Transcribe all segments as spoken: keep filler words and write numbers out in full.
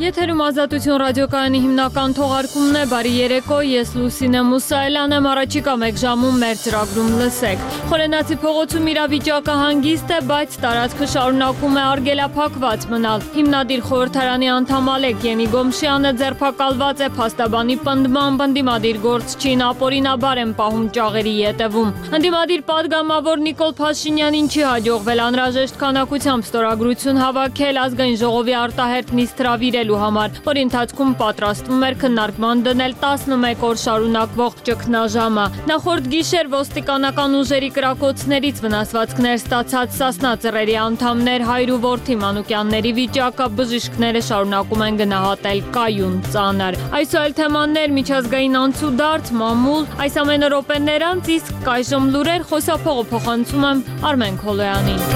Եթերում Ազատություն ռադիոկայանի հիմնական թողարկումն է, բարի երեկո, ես Լուսինե Մուսայելյան եմ, առաջիկա մեկ ժամում մեր ծրագրում լսեք։ Խորենացի փողոցում իրավիճակը հանգիստ է, բայց տարածքը շարունակում է արգելափակված մնալ։ Հիմնադիր խորհրդարանի անդամ Ալեք Եմիգոմշյանը ձերբակալված է փաստաբանի պնդմամբ, ընդդիմադիր գործչին ապօրինաբար են պահում ճաղերի ետևում։ Ընդդիմադիր պատգամավոր Նիկոլ Փաշինյանին չի հաջողվել անհրաժեշտ քանակությամբ ստորագրություն հավաքել ազգային ժողովի արտահերթ նիստ հրավիրելու համար, որի ընթացքում պատրաստվում էր քննարկման դնել տասնմեկ օր շարունակվող ճգնաժամը։ Նախորդ գիշեր ոստիկանական ուժերի կրակոցներից վնասվածքներ ստացած Սասնա ծռերի անդամներ հայր ու որդի Մանուկյանների վիճակը բժիշկները շարունակում են գնահատել կայուն ծանր։ Այսօր թեմաներ միջազգային անցուդարձ, մամուլ, այս ամենը րոպեներ անց, իսկ այժմ լուրեր, խոսափողը փոխանցում եմ Արմեն Քոլոյանին։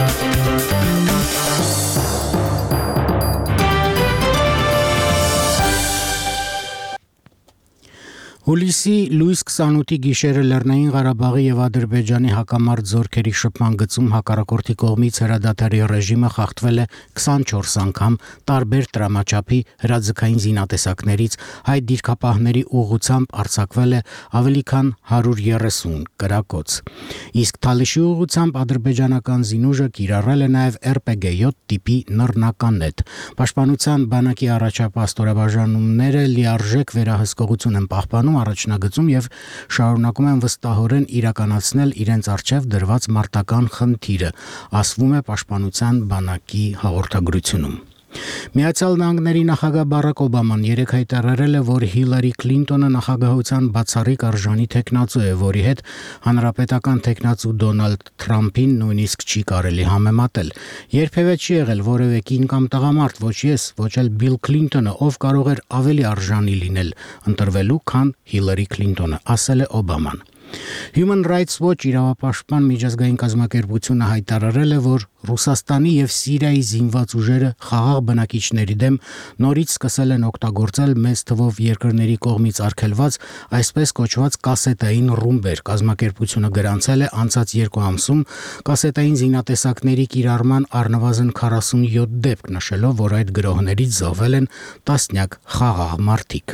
Հուլիսի լույս քսանութի գիշերը Լեռնային Ղարաբաղի եւ Ադրբեջանի հակամարտ զորքերի շփման գծում հակառակորդի կողմից հրադադարի ռեժիմը խախտվել է քսանչորս անգամ տարբեր տրամաչափի հրաձգային զինատեսակներից, հայ դիրքապահների ուղղությամբ արձակվել է ավելի քան հարյուր երեսուն կրակոց։ Իսկ Թալիշի ուղղությամբ ադրբեջանական զինուժը կիրառել է նաեւ R P G յոթ տիպի նռնականետ։ Պաշտպանության բանակի առաջապահ ստորաբաժանումները լիարժեք վերահսկողություն են պահպանում առաջնագծում եւ շարունակում են վստահորեն իրականացնել իրենց առջև դրված մարտական խնդիրը, ասվում է պաշտպանության բանակի հաղորդագրությունում։ Միացյալ Նահանգների նախագահ Բարակ Օբաման երեկ հայտարարել է, որ Հիլարի Քլինտոնը նախագահության բացառիկ արժանի թեկնածու է, որի հետ հանրապետական թեկնածու Դոնալդ Թրամփին նույնիսկ չի կարելի համեմատել։ Երբևէ չի եղել որևէ կին կամ տղամարդ, ոչ ես, ոչ էլ Բիլ Քլինտոնը, ով կարող էր ավելի արժանի լինել ընտրվելու, քան Հիլարի Քլինտոնը, ասել է Օբաման։ Human Rights Watch իրավապաշտպան միջազգային կազմակերպությունը հայտարարել է, որ Ռուսաստանի եւ Սիրիայի զինված ուժերը խաղաղ բնակիչների դեմ նորից սկսել են օգտագործել մեծ թվով երկրների կողմից արգելված այսպես կոչված կասետային ռումբեր։ Կազմակերպությունը գրանցել է անցած երկու ամսում կասետային զինատեսակների կիրառման առնվազն քառասունյոթ դեպք, նշելով, որ այդ գրոհներից զոհվել են տասնյակ խաղաղ մարդիկ։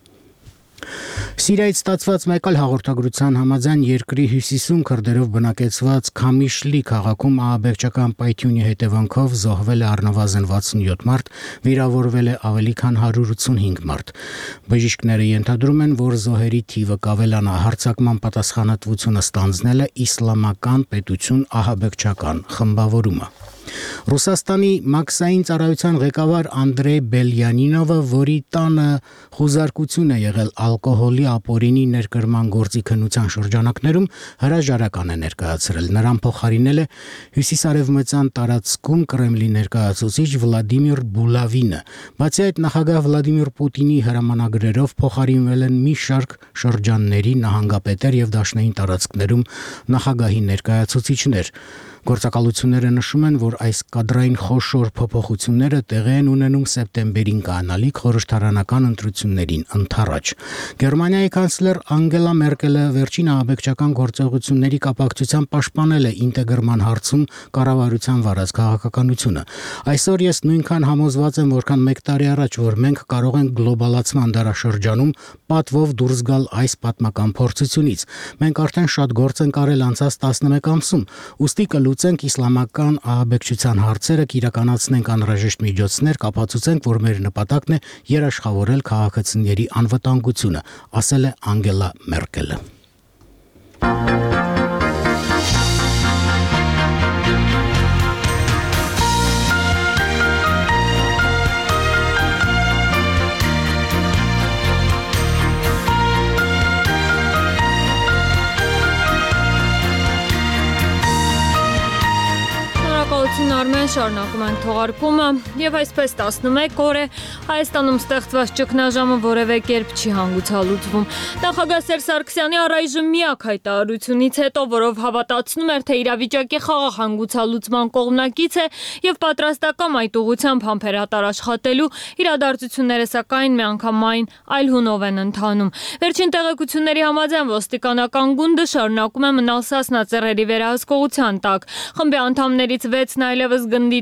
Սիրիայից ստացված մեկ այլ հաղորդագրության համաձայն երկրի հյուսիսում քրդերով բնակեցված Քամիշլի քաղաքում ահաբեկչական պայթյունի հետևանքով զոհվել է առնվազն վաթսունյոթ մարդ, վիրավորվել է ավելի քան հարյուր ութսունհինգ մարդ։ Բժիշկները ենթադրում են, որ զոհերի թիվը կավելանա, հարձակման պատասխանատվությունը ստանձնել է Իսլամական պետություն ահաբեկչական խմբավորումը։ Ռուսաստանի մաքսային ծառայության ղեկավար Անդրեյ Բելյանինովը, որի տանը խուզարկություն է եղել ալկոհոլի ապօրինի ներկրման գործի քննության շրջանակներում, հրաժարական է ներկայացրել։ Նրան փոխարինել է հյուսիսարևմտյան տարածքում Կրեմլի ներկայացուցիչ Վլադիմիր Բուլավինը։ Բացի այդ, նախագահ Վլադիմիր Պուտինի հրամանագրերով փոխարինվել են մի շարք շրջանների նահանգապետեր եւ դաշնային տարածքներում նախագահի ներկայացուցիչներ։ Գործակալությունները նշում են, որ այս կադրային խոշոր փոփոխությունները տեղի են ունենում սեպտեմբերին կանալիք խորհրդարանական ընտրություններին ընդառաջ։ Գերմանիայի կանցլեր Անգելա Մերկելը վերջին ահաբեկչական գործողությունների կապակցությամբ պաշտպանել է ինտեգրման հարցում կառավարության վարած քաղաքականությունը։ Այսօր ես նույնքան համոզված եմ, որքան մեկ տարի առաջ, որ մենք կարող ենք գլոբալացման դարաշրջանում պատվով դուրս գալ այս պատմական փորձությունից։ Մենք արդեն շատ գործ ենք արել անցած տասնմեկ ամսում, ուստի կլուծենք իսլամական ահաբեկչության հարցերը, կիրականացնենք անհրաժեշտ միջոցներ, կապացուցենք, որ մեր նպատակն է երաշխավորել քաղաքացիների անվտանգությունը, ասել է Անգելա Մերկելը։ Արմեն, շարունակում ենք թողարկումը եւ այսպես տասնմեկ օր է Հայաստանում ստեղծված ճգնաժամը որևէ կերպ չի հանգուցալուծվում։ Նախագահ Սերժ Սարգսյանի առայժմ միակ հայտարարությունից հետո, որով հավատացնում էր, թե իրավիճակի խաղաղ հանգուցալուծման կողմնակից է եւ պատրաստական այդ ուղղությամբ համբերատար աշխատելու, իրադարձությունները սակայն միանգամայն այլ հունով են ընթանում։ Վերջին տեղեկությունների համաձայն ոստիկանական գունդը շարունակում է մնալ Սասնա ծռերի վերահսկողության տակ։ Խմբի անդամներից վեցն այլևս գնդի